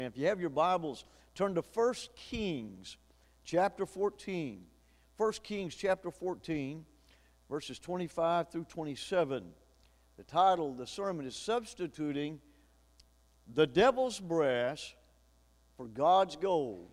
If you have your Bibles, turn to 1 Kings chapter 14. 1 Kings chapter 14, verses 25 through 27. The title of the sermon is Substituting the Devil's Brass for God's Gold.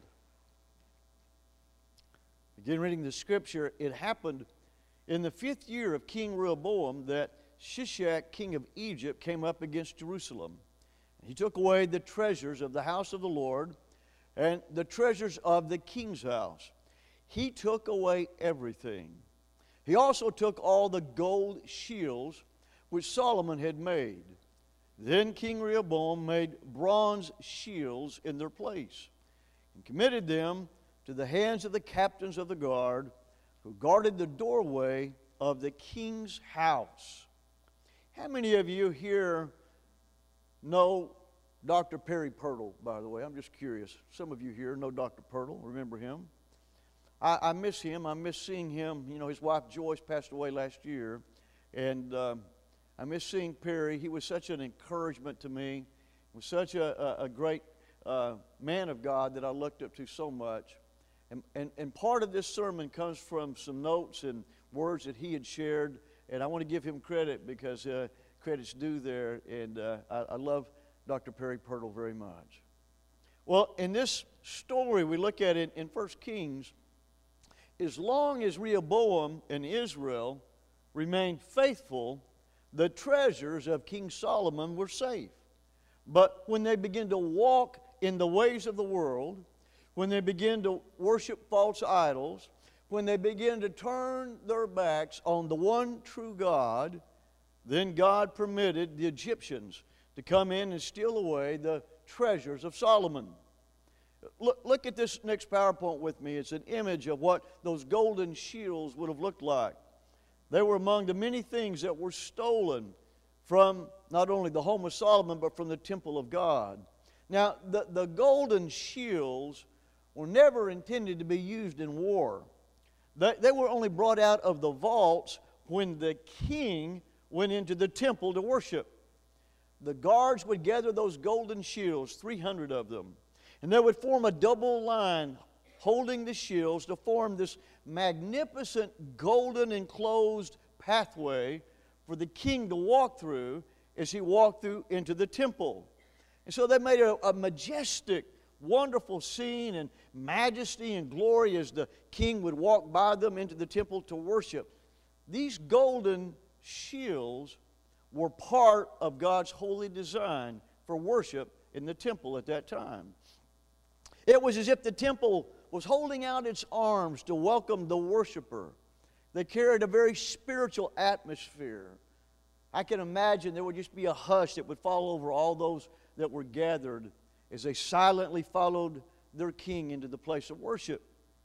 Begin reading the scripture. It happened in the 5th year of King Rehoboam that Shishak, king of Egypt, came up against Jerusalem. He took away the treasures of the house of the Lord and the treasures of the king's house. He took away everything. He also took all the gold shields which Solomon had made. Then King Rehoboam made bronze shields in their place and committed them to the hands of the captains of the guard who guarded the doorway of the king's house. How many of you here know Dr. Perry Pirtle, by the way? I'm just curious. Some of you here know Dr. Pirtle, remember him. I miss him. I miss seeing him. You know, his wife Joyce passed away last year, and I miss seeing Perry. He was such an encouragement to me. He was such a great man of God that I looked up to so much. And part of this sermon comes from some notes and words that he had shared, and I want to give him credit because credit's due there, and I love Dr. Perry Pirtle very much. Well, in this story, we look at it in 1 Kings, as long as Rehoboam and Israel remained faithful, the treasures of King Solomon were safe. But when they began to walk in the ways of the world, when they began to worship false idols, when they began to turn their backs on the one true God, then God permitted the Egyptians to come in and steal away the treasures of Solomon. Look at this next PowerPoint with me. It's an image of what those golden shields would have looked like. They were among the many things that were stolen from not only the home of Solomon, but from the temple of God. Now, the golden shields were never intended to be used in war. They were only brought out of the vaults when the king went into the temple to worship. The guards would gather those golden shields, 300 of them, and they would form a double line holding the shields to form this magnificent golden enclosed pathway for the king to walk through as he walked through into the temple. And so they made a majestic, wonderful scene and majesty and glory as the king would walk by them into the temple to worship. These golden shields were part of God's holy design for worship in the temple at that time. It was as if the temple was holding out its arms to welcome the worshiper. They carried a very spiritual atmosphere. I can imagine there would just be a hush that would fall over all those that were gathered as they silently followed their king into the place of worship.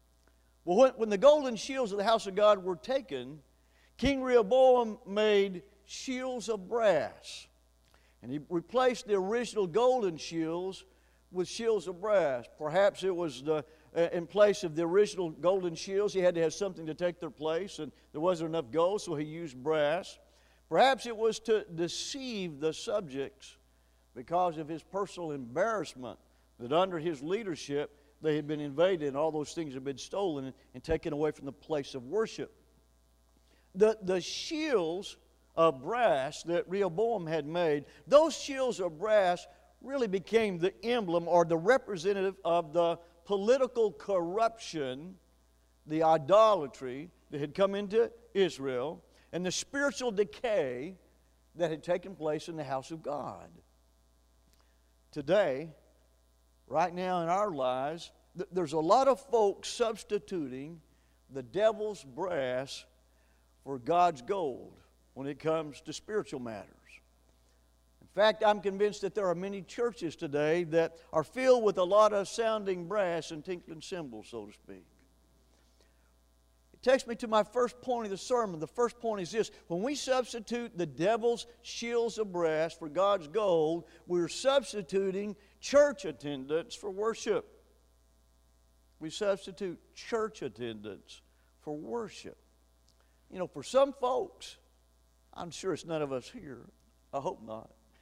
Well, when the golden shields of the house of God were taken, King Rehoboam made shields of brass. And he replaced the original golden shields with shields of brass. Perhaps it was in place of the original golden shields, he had to have something to take their place, and there wasn't enough gold, so he used brass. Perhaps it was to deceive the subjects because of his personal embarrassment that under his leadership they had been invaded and all those things had been stolen and taken away from the place of worship. The shields of brass that Rehoboam had made, those shields of brass really became the emblem or the representative of the political corruption, the idolatry that had come into Israel, and the spiritual decay that had taken place in the house of God. Today, right now in our lives, there's a lot of folks substituting the devil's brass for God's gold when it comes to spiritual matters. In fact, I'm convinced that there are many churches today that are filled with a lot of sounding brass and tinkling cymbals, so to speak. It takes me to my first point of the sermon. The first point is this: when we substitute the devil's shields of brass for God's gold, we're substituting church attendance for worship. We substitute church attendance for worship. You know, for some folks, I'm sure it's none of us here, I hope not,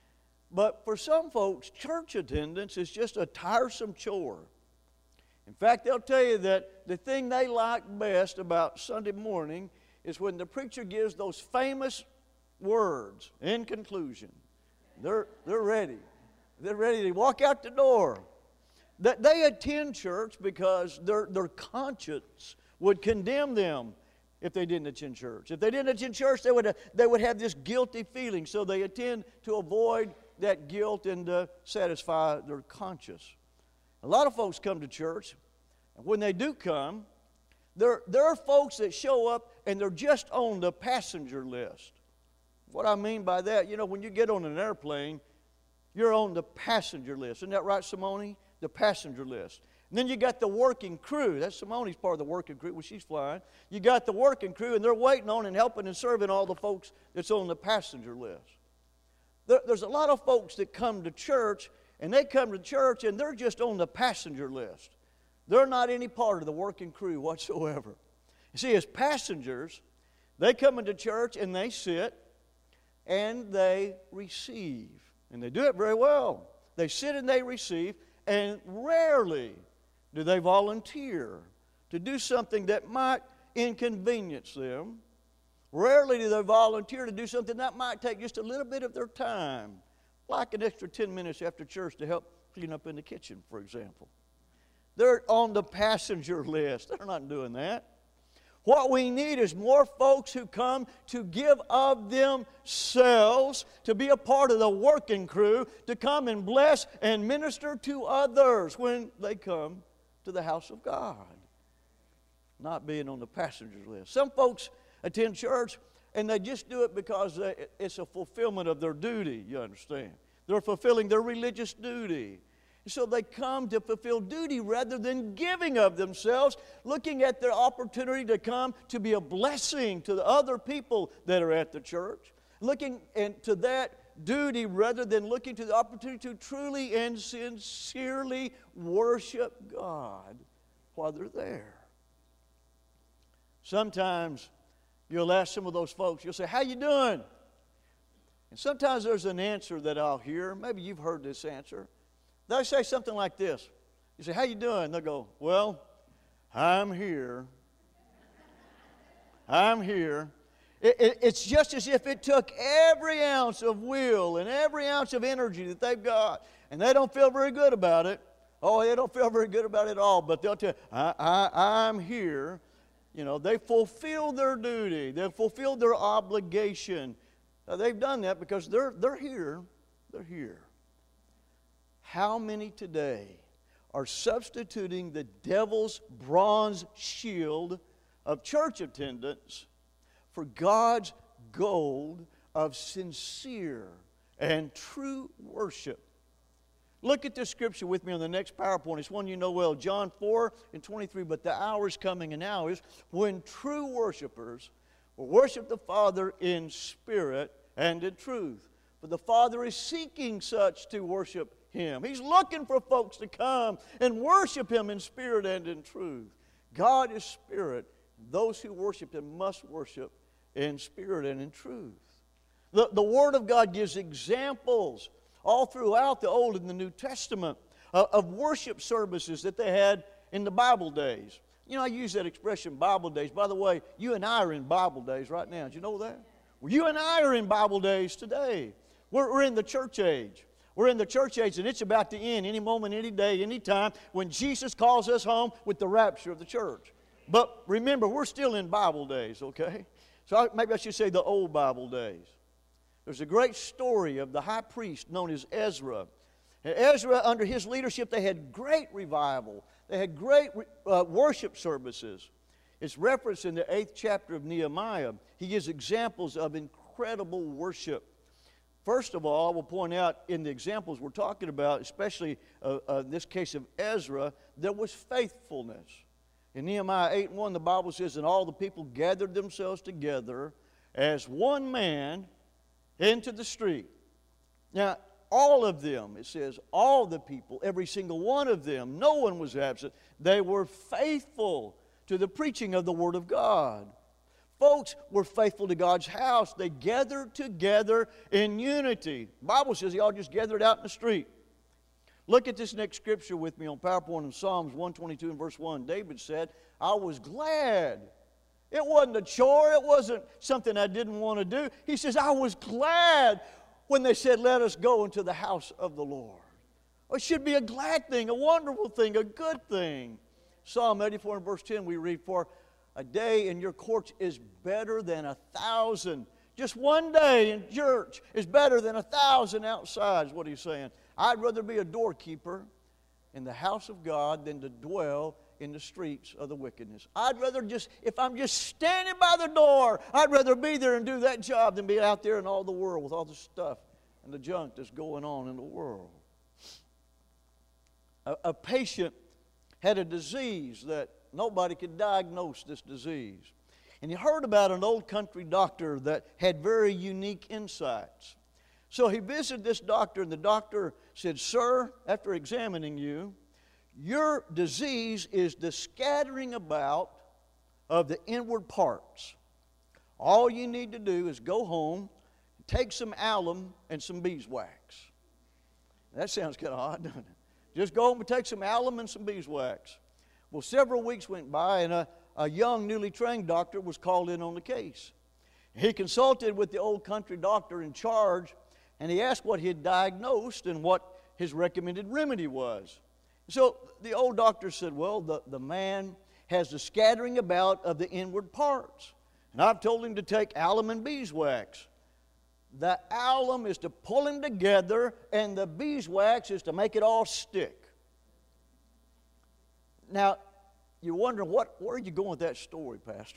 But for some folks, church attendance is just a tiresome chore. In fact, they'll tell you that the thing they like best about Sunday morning is when the preacher gives those famous words in conclusion. They're ready. They're ready to walk out the door. That they attend church because their conscience would condemn them if they didn't attend church. If they didn't attend church, they would have this guilty feeling. So they attend to avoid that guilt and to satisfy their conscience. A lot of folks come to church, and when they do come, there are folks that show up and they're just on the passenger list. What I mean by that, you know, when you get on an airplane, you're on the passenger list. Isn't that right, Simone? The passenger list. And then you got the working crew. That's Simone's part of the working crew when she's flying. You got the working crew, and they're waiting on and helping and serving all the folks that's on the passenger list. There's a lot of folks that come to church, and they come to church, and they're just on the passenger list. They're not any part of the working crew whatsoever. You see, as passengers, they come into church, and they sit, and they receive. And they do it very well. They sit and they receive, and rarely do they volunteer to do something that might inconvenience them. Rarely do they volunteer to do something that might take just a little bit of their time, like an extra 10 minutes after church to help clean up in the kitchen, for example. They're on the passenger list. They're not doing that. What we need is more folks who come to give of themselves, to be a part of the working crew, to come and bless and minister to others when they come to the house of God. Not being on the passenger list. Some folks attend church and they just do it because it's a fulfillment of their duty, you understand. They're fulfilling their religious duty. So they come to fulfill duty rather than giving of themselves, looking at their opportunity to come to be a blessing to the other people that are at the church, looking to that duty rather than looking to the opportunity to truly and sincerely worship God while they're there. Sometimes you'll ask some of those folks, you'll say, "How you doing?" And sometimes there's an answer that I'll hear. Maybe you've heard this answer. They'll say something like this. You say, "How you doing?" They'll go, "Well, I'm here. I'm here." It's just as if it took every ounce of will and every ounce of energy that they've got, and they don't feel very good about it. Oh, they don't feel very good about it at all, but they'll tell you, I'm here. You know, they fulfill their duty. They've fulfilled their obligation. They've done that because they're here. They're here. How many today are substituting the devil's bronze shield of church attendance for God's gold of sincere and true worship? Look at this scripture with me on the next PowerPoint. It's one you know well, John 4:23. "But the hour is coming, and now is when true worshipers will worship the Father in spirit and in truth. For the Father is seeking such to worship Him." He's looking for folks to come and worship Him in spirit and in truth. God is spirit. Those who worship Him must worship in spirit and in truth. The Word of God gives examples all throughout the Old and the New Testament of worship services that they had in the Bible days. You know, I use that expression, Bible days. By the way, you and I are in Bible days right now. Did you know that? Well, you and I are in Bible days today. We're in the church age. We're in the church age, and it's about to end any moment, any day, any time when Jesus calls us home with the rapture of the church. But remember, we're still in Bible days, okay? So maybe I should say the old Bible days. There's a great story of the high priest known as Ezra. And Ezra, under his leadership, they had great revival. They had great worship services. It's referenced in the 8th chapter of Nehemiah. He gives examples of incredible worship. First of all, I will point out in the examples we're talking about, especially in this case of Ezra, there was faithfulness. In Nehemiah 8:1, the Bible says, "And all the people gathered themselves together as one man into the street." Now, all of them, it says, all the people, every single one of them, no one was absent. They were faithful to the preaching of the Word of God. folks were faithful to God's house. They gathered together in unity. The Bible says they all just gathered out in the street. Look at this next scripture with me on PowerPoint in Psalms 122 and verse 1. David said, I was glad. It wasn't a chore. It wasn't something I didn't want to do. He says, I was glad when they said, let us go into the house of the Lord. Well, it should be a glad thing, a wonderful thing, a good thing. Psalm 84 and verse 10 we read, for a day in your courts is better than 1,000. Just one day in church is better than 1,000 outside, is what he's saying. I'd rather be a doorkeeper in the house of God than to dwell in the streets of the wickedness. I'd rather if I'm just standing by the door, I'd rather be there and do that job than be out there in all the world with all the stuff and the junk that's going on in the world. A patient had a disease that nobody could diagnose this disease. And he heard about an old country doctor that had very unique insights. So he visited this doctor, and the doctor said, sir, after examining you, your disease is the scattering about of the inward parts. All you need to do is go home, take some alum and some beeswax. That sounds kind of odd, doesn't it? Just go home and take some alum and some beeswax. Well, several weeks went by, and a young, newly trained doctor was called in on the case. He consulted with the old country doctor in charge, and he asked what he had diagnosed and what his recommended remedy was. So the old doctor said, well, the man has the scattering about of the inward parts. And I've told him to take alum and beeswax. The alum is to pull him together, and the beeswax is to make it all stick. Now, you're wondering, where are you going with that story, Pastor?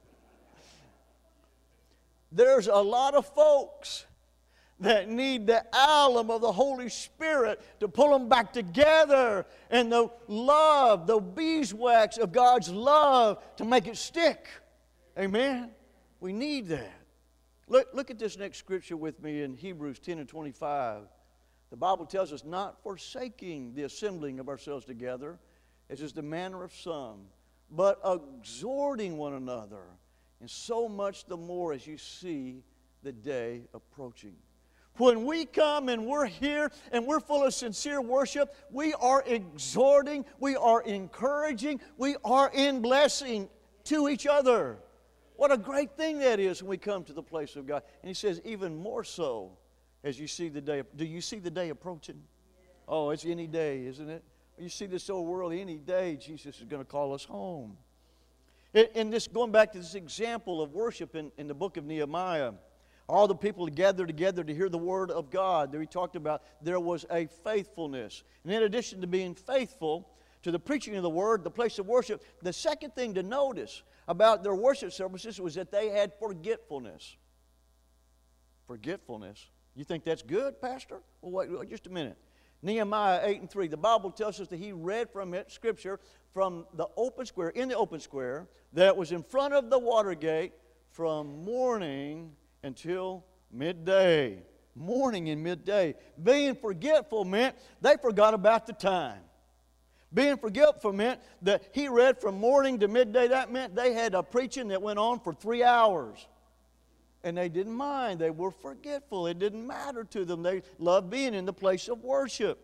There's a lot of folks that need the alum of the Holy Spirit to pull them back together, and the love, the beeswax of God's love to make it stick. Amen? We need that. Look at this next scripture with me in Hebrews 10 and 25. The Bible tells us, not forsaking the assembling of ourselves together, as is the manner of some, but exhorting one another, and so much the more as you see the day approaching. When we come and we're here and we're full of sincere worship, we are exhorting, we are encouraging, we are in blessing to each other. What a great thing that is when we come to the place of God. And he says, even more so as you see the day. Do you see the day approaching? Oh, it's any day, isn't it? You see this old world, any day Jesus is going to call us home. And this, going back to this example of worship in the book of Nehemiah, all the people gathered together to hear the word of God. There he talked about there was a faithfulness. And in addition to being faithful to the preaching of the word, the place of worship, the second thing to notice about their worship services was that they had forgetfulness. Forgetfulness. You think that's good, Pastor? Well, wait just a minute. Nehemiah 8 and 3, the Bible tells us that he read from it, Scripture, from the open square, in the open square, that was in front of the water gate from morning until midday. Morning and midday. Being forgetful meant they forgot about the time. Being forgetful meant that he read from morning to midday. That meant they had a preaching that went on for 3 hours. And they didn't mind. They were forgetful. It didn't matter to them. They loved being in the place of worship.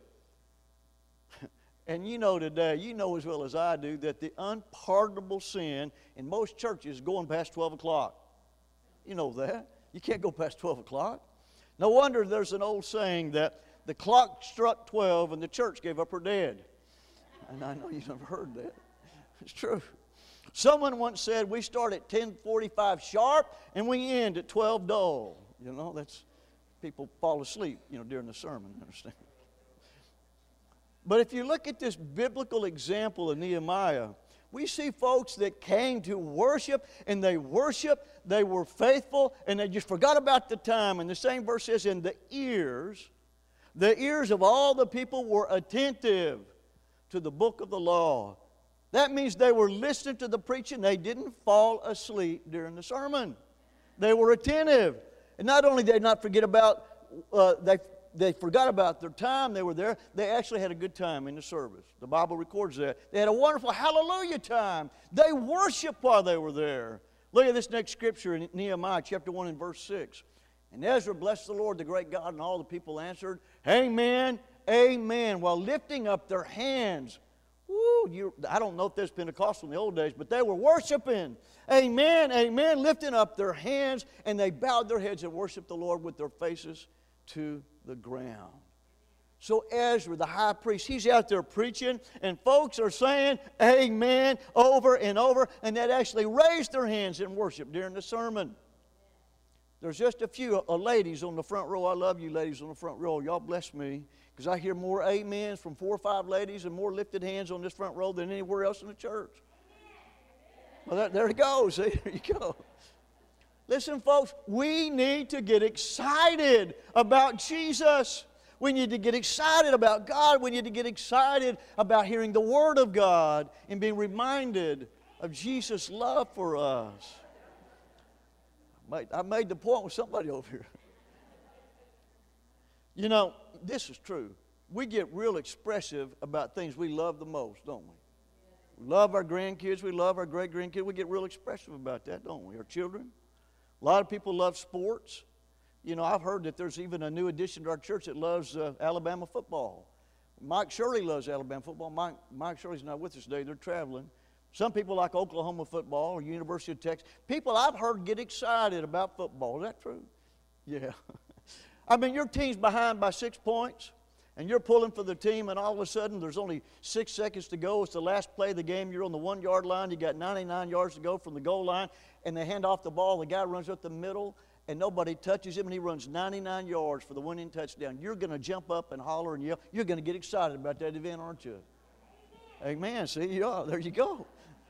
And you know today, you know as well as I do, that the unpardonable sin in most churches is going past 12 o'clock. You know that. You can't go past 12 o'clock. No wonder there's an old saying that the clock struck 12 and the church gave up her dead. And I know you've never heard that. It's true. Someone once said, we start at 10:45 sharp and we end at 12 dull. You know, that's, people fall asleep, during the sermon, understand? But if you look at this biblical example of Nehemiah, we see folks that came to worship, and they worshiped, they were faithful, and they just forgot about the time. And the same verse says, and the ears of all the people were attentive to the book of the law. That means they were listening to the preaching. They didn't fall asleep during the sermon. They were attentive. And not only did they not forget about, they forgot about their time they were there, they actually had a good time in the service. The Bible records that. They had a wonderful hallelujah time. They worshiped while they were there. Look at this next scripture in Nehemiah chapter 1 and verse 6. And Ezra blessed the Lord, the great God, and all the people answered, Amen, amen, while lifting up their hands. Woo, I don't know if there's Pentecostal in the old days, but they were worshiping. Amen, amen, lifting up their hands, and they bowed their heads and worshiped the Lord with their faces to the ground. So Ezra, the high priest, he's out there preaching, and folks are saying amen over and over, and they actually raised their hands in worship during the sermon. There's just a few ladies on the front row. I love you ladies on the front row. Y'all bless me, because I hear more amens from 4 or 5 ladies and more lifted hands on this front row than anywhere else in the church. Well, there it goes. See, there you go. Listen, folks, we need to get excited about Jesus. We need to get excited about God. We need to get excited about hearing the Word of God and being reminded of Jesus' love for us. I made the point with somebody over here. You know, this is true. We get real expressive about things we love the most, don't we? We love our grandkids. We love our great-grandkids. We get real expressive about that, don't we? Our children. A lot of people love sports. You know, I've heard that there's even a new addition to our church that loves Alabama football. Mike Shirley loves Alabama football. Mike Shirley's not with us today. They're traveling. Some people like Oklahoma football or University of Texas. People I've heard get excited about football. Is that true? Yeah. I mean, your team's behind by 6 points, and you're pulling for the team, and all of a sudden there's only 6 seconds to go. It's the last play of the game. You're on the 1-yard line. You got 99 yards to go from the goal line, and they hand off the ball. The guy runs up the middle, and nobody touches him, and he runs 99 yards for the winning touchdown. You're going to jump up and holler and yell. You're going to get excited about that event, aren't you? Amen. See, yeah, there you go.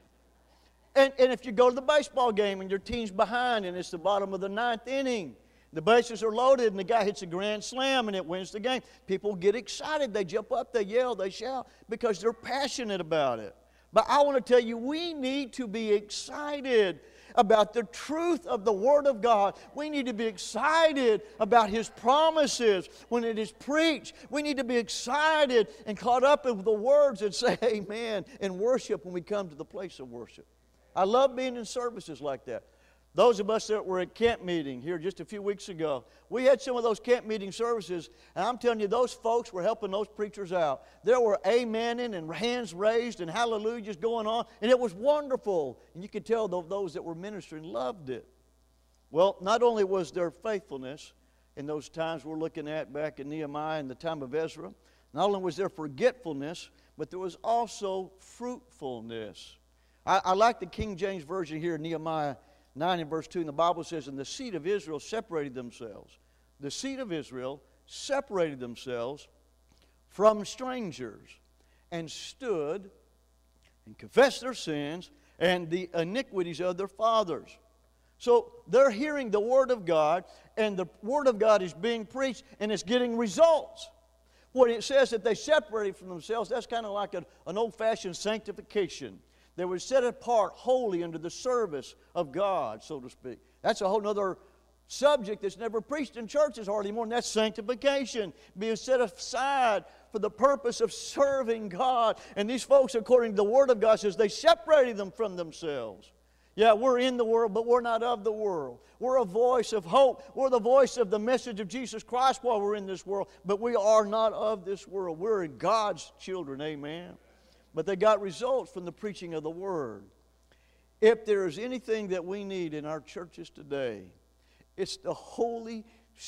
And if you go to the baseball game and your team's behind and it's the bottom of the 9th inning, the bases are loaded and the guy hits a grand slam and it wins the game, people get excited. They jump up, they yell, they shout because they're passionate about it. But I want to tell you, we need to be excited about the truth of the Word of God. We need to be excited about His promises when it is preached. We need to be excited and caught up in the words that say amen and worship when we come to the place of worship. I love being in services like that. Those of us that were at camp meeting here just a few weeks ago, we had some of those camp meeting services, and I'm telling you, those folks were helping those preachers out. There were amening and hands raised and hallelujahs going on, and it was wonderful. And you could tell those that were ministering loved it. Well, not only was there faithfulness in those times we're looking at back in Nehemiah and the time of Ezra, not only was there forgetfulness, but there was also fruitfulness. I like the King James Version here in Nehemiah 9 and verse 2, and the Bible says, and the seed of Israel separated themselves. The seed of Israel separated themselves from strangers and stood and confessed their sins and the iniquities of their fathers. So they're hearing the Word of God, and the Word of God is being preached, and it's getting results. When it says that they separated from themselves, that's kind of like an old-fashioned sanctification. They were set apart wholly under the service of God, so to speak. That's a whole other subject that's never preached in churches hardly more, and that's sanctification, being set aside for the purpose of serving God. And these folks, according to the Word of God, says they separated them from themselves. Yeah, we're in the world, but we're not of the world. We're a voice of hope. We're the voice of the message of Jesus Christ while we're in this world, but we are not of this world. We're God's children, amen. But they got results from the preaching of the Word. If there is anything that we need in our churches today, it's the Holy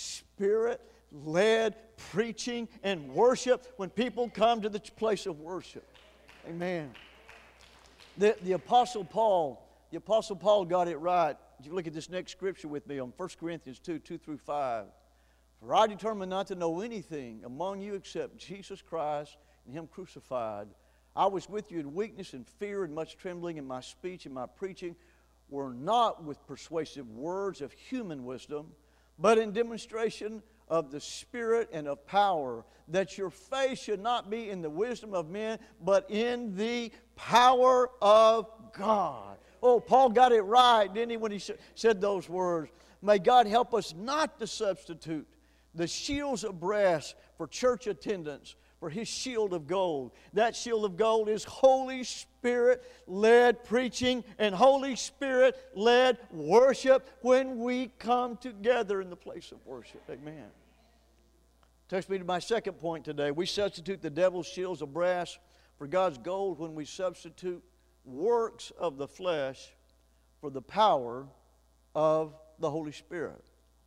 Spirit-led preaching and worship when people come to the place of worship. Amen. The Apostle Paul got it right. If you look at this next scripture with me on 1 Corinthians 2 through 5. For I determined not to know anything among you except Jesus Christ and Him crucified. I was with you in weakness and fear and much trembling, and my speech and my preaching were not with persuasive words of human wisdom, but in demonstration of the Spirit and of power, that your faith should not be in the wisdom of men, but in the power of God. Oh, Paul got it right, didn't he, when he said those words? May God help us not to substitute the shields of brass for church attendance, for His shield of gold. That shield of gold is Holy Spirit-led preaching and Holy Spirit-led worship when we come together in the place of worship. Amen. Takes me to my second point today. We substitute the devil's shields of brass for God's gold when we substitute works of the flesh for the power of the Holy Spirit.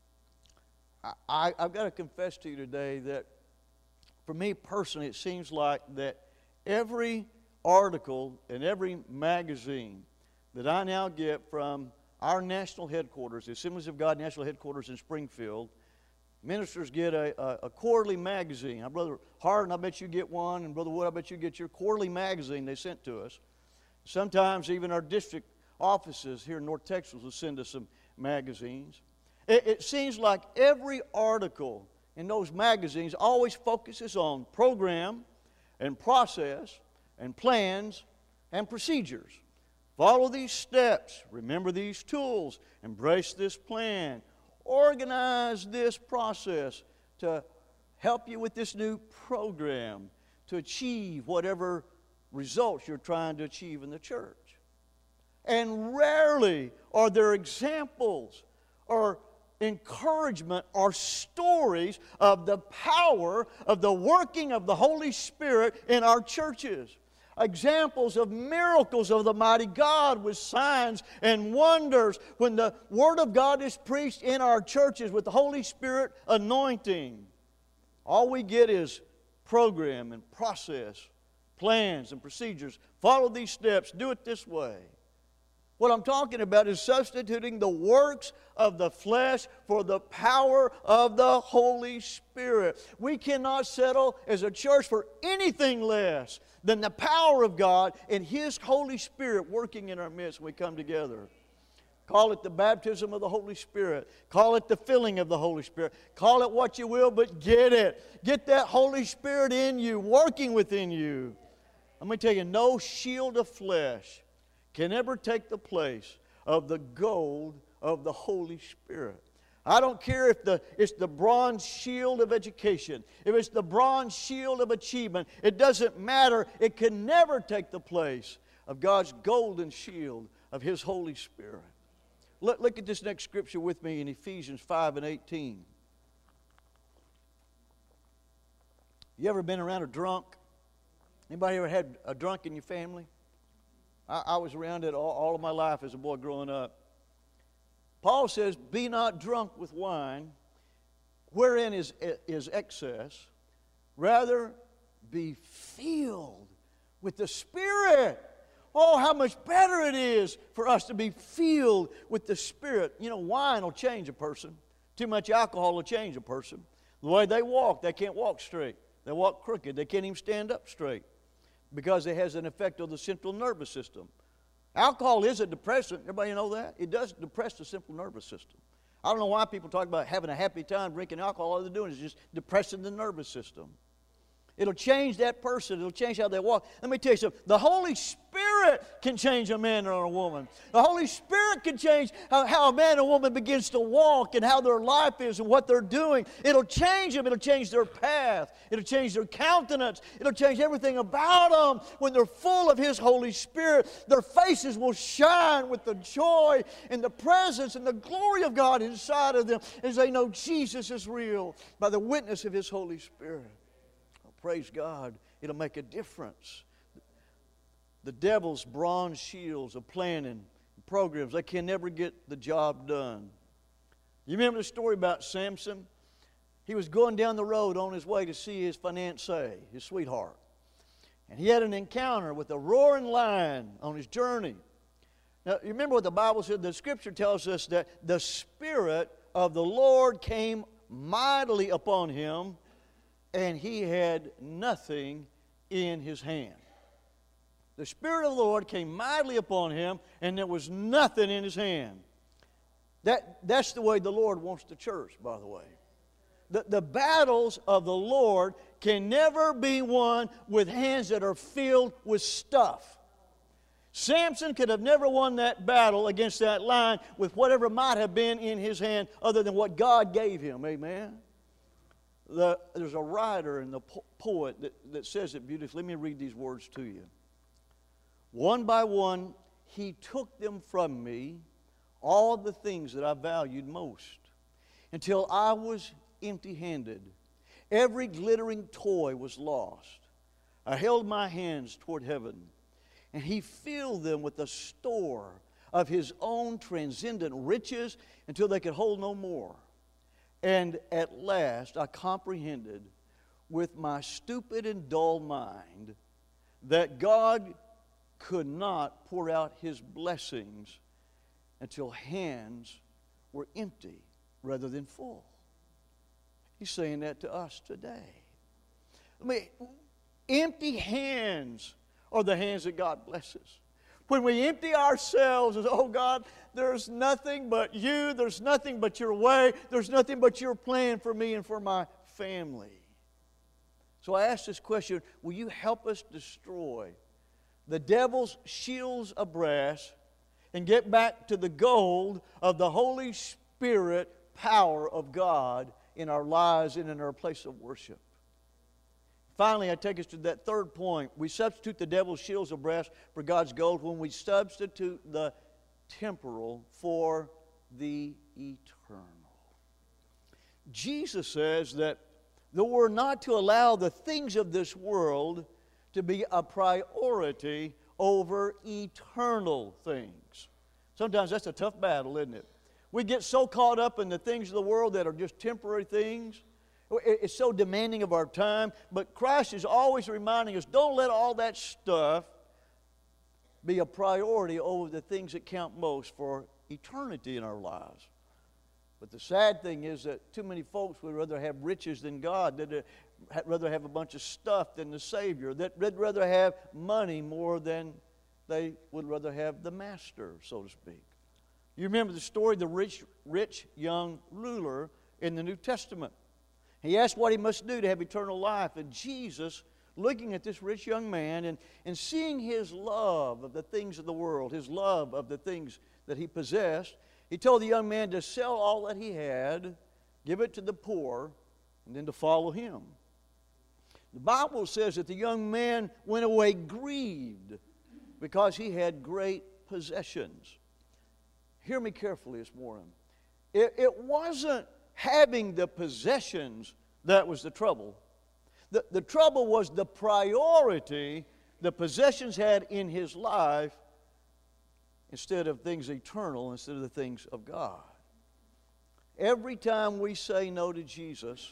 I've got to confess to you today that for me personally, it seems like that every article and every magazine that I now get from our national headquarters, the Assemblies of God national headquarters in Springfield, ministers get a quarterly magazine. Now, Brother Hardin, I bet you get one, and Brother Wood, I bet you get your quarterly magazine they sent to us. Sometimes even our district offices here in North Texas will send us some magazines. It seems like every article in those magazines always focuses on program and process and plans and procedures. Follow these steps, remember these tools, embrace this plan, organize this process to help you with this new program to achieve whatever results you're trying to achieve in the church. And rarely are there examples or encouragement or stories of the power of the working of the Holy Spirit in our churches. Examples of miracles of the mighty God with signs and wonders when the Word of God is preached in our churches with the Holy Spirit anointing. All we get is program and process, plans and procedures. Follow these steps. Do it this way. What I'm talking about is substituting the works of the flesh for the power of the Holy Spirit. We cannot settle as a church for anything less than the power of God and His Holy Spirit working in our midst when we come together. Call it the baptism of the Holy Spirit. Call it the filling of the Holy Spirit. Call it what you will, but get it. Get that Holy Spirit in you, working within you. Let me tell you, no shield of flesh can ever take the place of the gold of the Holy Spirit. I don't care if it's the bronze shield of education, if it's the bronze shield of achievement. It doesn't matter. It can never take the place of God's golden shield of His Holy Spirit. Look at this next scripture with me in Ephesians 5:18. You ever been around a drunk? Anybody ever had a drunk in your family? I was around it all of my life as a boy growing up. Paul says, be not drunk with wine, wherein is excess. Rather, be filled with the Spirit. Oh, how much better it is for us to be filled with the Spirit. You know, wine will change a person. Too much alcohol will change a person. The way they walk, they can't walk straight. They walk crooked. They can't even stand up straight, because it has an effect on the central nervous system. Alcohol is a depressant. Everybody know that? It does depress the central nervous system. I don't know why people talk about having a happy time drinking alcohol. All they're doing is just depressing the nervous system. It'll change that person. It'll change how they walk. Let me tell you something. The Holy Spirit can change a man or a woman. The Holy Spirit can change how a man or woman begins to walk and how their life is and what they're doing. It'll change them. It'll change their path. It'll change their countenance. It'll change everything about them when they're full of His Holy Spirit. Their faces will shine with the joy and the presence and the glory of God inside of them as they know Jesus is real by the witness of His Holy Spirit. Praise God, it'll make a difference. The devil's bronze shields of planning programs, they can never get the job done. You remember the story about Samson? He was going down the road on his way to see his fiancée, his sweetheart. And he had an encounter with a roaring lion on his journey. Now, you remember what the Bible said? The Scripture tells us that the Spirit of the Lord came mightily upon him, and he had nothing in his hand. The Spirit of the Lord came mightily upon him, and there was nothing in his hand. That's the way the Lord wants the church, by the way. The battles of the Lord can never be won with hands that are filled with stuff. Samson could have never won that battle against that lion with whatever might have been in his hand other than what God gave him. Amen? There's a writer and the poet that says it beautifully. Let me read these words to you. One by one, he took them from me, all the things that I valued most, until I was empty-handed. Every glittering toy was lost. I held my hands toward heaven, and he filled them with a store of his own transcendent riches until they could hold no more. And at last I comprehended with my stupid and dull mind that God could not pour out his blessings until hands were empty rather than full. He's saying that to us today. I mean, empty hands are the hands that God blesses. When we empty ourselves as, oh God, there's nothing but you, there's nothing but your way, there's nothing but your plan for me and for my family. So I ask this question, will you help us destroy the devil's shields of brass and get back to the gold of the Holy Spirit power of God in our lives and in our place of worship? Finally, I take us to that third point. We substitute the devil's shields of brass for God's gold when we substitute the temporal for the eternal. Jesus says that we're not to allow the things of this world to be a priority over eternal things. Sometimes that's a tough battle, isn't it? We get so caught up in the things of the world that are just temporary things. It's so demanding of our time. But Christ is always reminding us, don't let all that stuff be a priority over the things that count most for eternity in our lives. But the sad thing is that too many folks would rather have riches than God. They'd rather have a bunch of stuff than the Savior. They'd rather have money more than they would rather have the Master, so to speak. You remember the story of the rich young ruler in the New Testament. He asked what he must do to have eternal life. And Jesus, looking at this rich young man and seeing his love of the things of the world, his love of the things that he possessed, he told the young man to sell all that he had, give it to the poor, and then to follow him. The Bible says that the young man went away grieved because he had great possessions. Hear me carefully this morning. It wasn't having the possessions that was the trouble. The trouble was the priority the possessions had in his life instead of things eternal, instead of the things of God. Every time we say no to Jesus,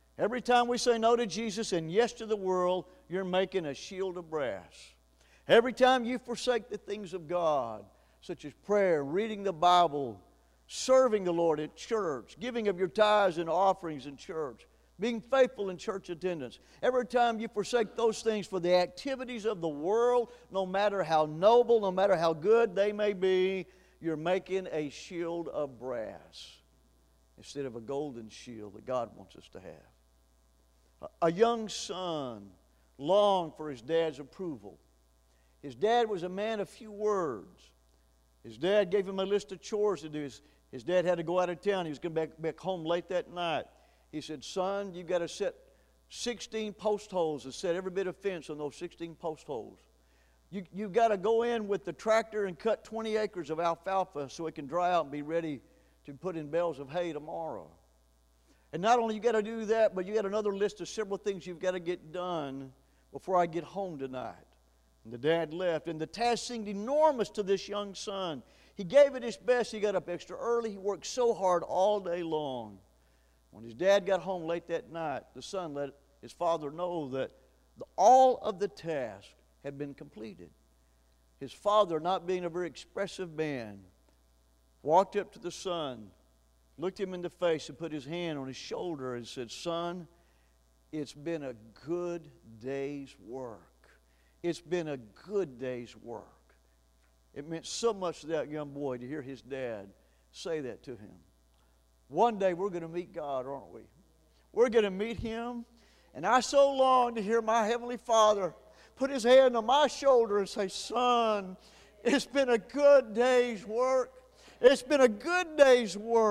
and yes to the world, you're making a shield of brass. Every time you forsake the things of God, such as prayer, reading the Bible, serving the Lord at church, giving of your tithes and offerings in church, being faithful in church attendance. Every time you forsake those things for the activities of the world, no matter how noble, no matter how good they may be, you're making a shield of brass instead of a golden shield that God wants us to have. A young son longed for his dad's approval. His dad was a man of few words. His dad gave him a list of chores to do. His dad had to go out of town. He was going back home late that night. He said, son, you've got to set 16 post holes and set every bit of fence on those 16 post holes. You've got to go in with the tractor and cut 20 acres of alfalfa so it can dry out and be ready to put in bales of hay tomorrow. And not only you got to do that, but you got another list of several things you've got to get done before I get home tonight. And the dad left, and the task seemed enormous to this young son. He gave it his best. He got up extra early. He worked so hard all day long. When his dad got home late that night, the son let his father know that all of the task had been completed. His father, not being a very expressive man, walked up to the son, looked him in the face, and put his hand on his shoulder and said, son, it's been a good day's work. It's been a good day's work. It meant so much to that young boy to hear his dad say that to him. One day we're going to meet God, aren't we? We're going to meet Him. And I so long to hear my Heavenly Father put His hand on my shoulder and say, son, it's been a good day's work. It's been a good day's work.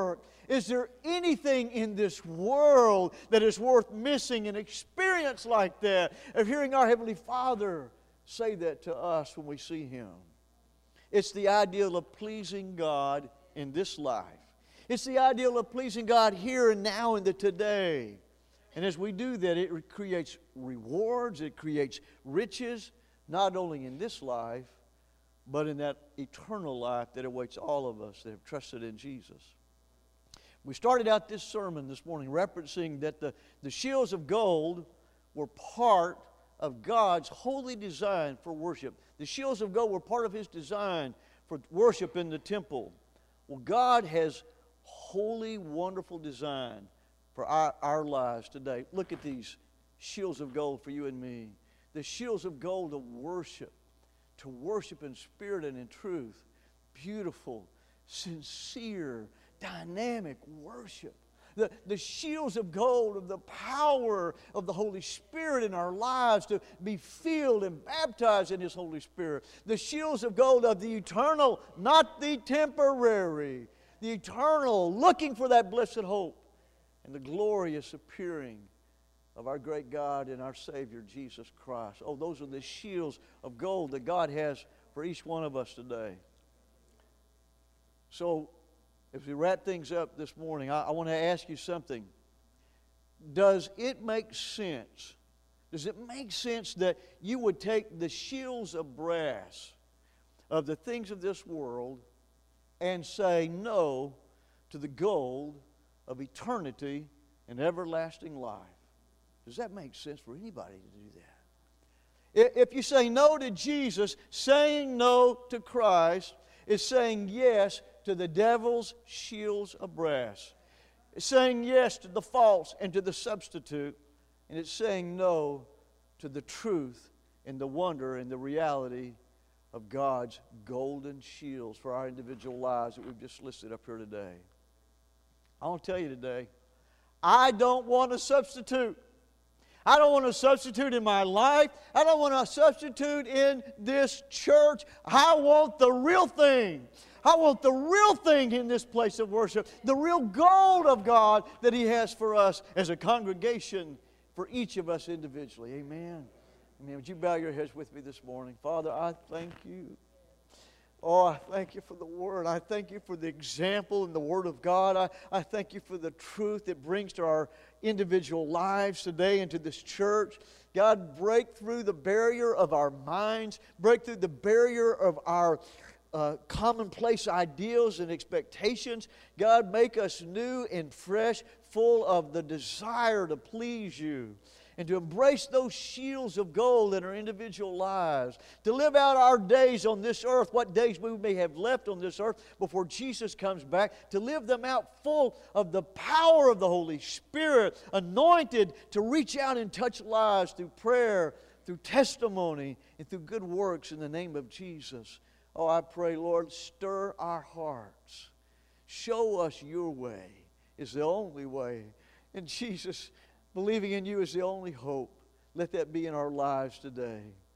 Is there anything in this world that is worth missing an experience like that, of hearing our Heavenly Father say that to us when we see Him? It's the ideal of pleasing God in this life. It's the ideal of pleasing God here and now in the today. And as we do that, it creates rewards, it creates riches, not only in this life, but in that eternal life that awaits all of us that have trusted in Jesus. We started out this sermon this morning referencing that the shields of gold were part of God's holy design for worship. The shields of gold were part of His design for worship in the temple. Well, God has holy, wonderful design for our lives today. Look at these shields of gold for you and me. The shields of gold of worship, to worship in spirit and in truth. Beautiful, sincere, dynamic worship. The shields of gold of the power of the Holy Spirit in our lives to be filled and baptized in His Holy Spirit. The shields of gold of the eternal, not the temporary. The eternal, looking for that blessed hope and the glorious appearing of our great God and our Savior, Jesus Christ. Oh, those are the shields of gold that God has for each one of us today. So, as we wrap things up this morning, I want to ask you something. Does it make sense? Does it make sense that you would take the shields of brass of the things of this world and say no to the gold of eternity and everlasting life? Does that make sense for anybody to do that? If you say no to Jesus, saying no to Christ is saying yes to the devil's shields of brass. It's saying yes to the false and to the substitute. And it's saying no to the truth and the wonder and the reality of God's golden shields for our individual lives that we've just listed up here today. I want to tell you today, I don't want a substitute. I don't want a substitute in my life. I don't want a substitute in this church. I want the real thing. I want the real thing in this place of worship, the real gold of God that He has for us as a congregation, for each of us individually. Amen. Amen. Would you bow your heads with me this morning? Father, I thank You. Oh, I thank You for the Word. I thank You for the example in the Word of God. I thank You for the truth it brings to our individual lives today and to this church. God, break through the barrier of our minds, break through the barrier of our commonplace ideals and expectations. God, make us new and fresh, full of the desire to please You and to embrace those shields of gold in our individual lives, to live out our days on this earth, what days we may have left on this earth before Jesus comes back, to live them out full of the power of the Holy Spirit, anointed to reach out and touch lives through prayer, through testimony, and through good works in the name of Jesus. Oh, I pray, Lord, stir our hearts. Show us Your way is the only way. And Jesus, believing in You is the only hope. Let that be in our lives today.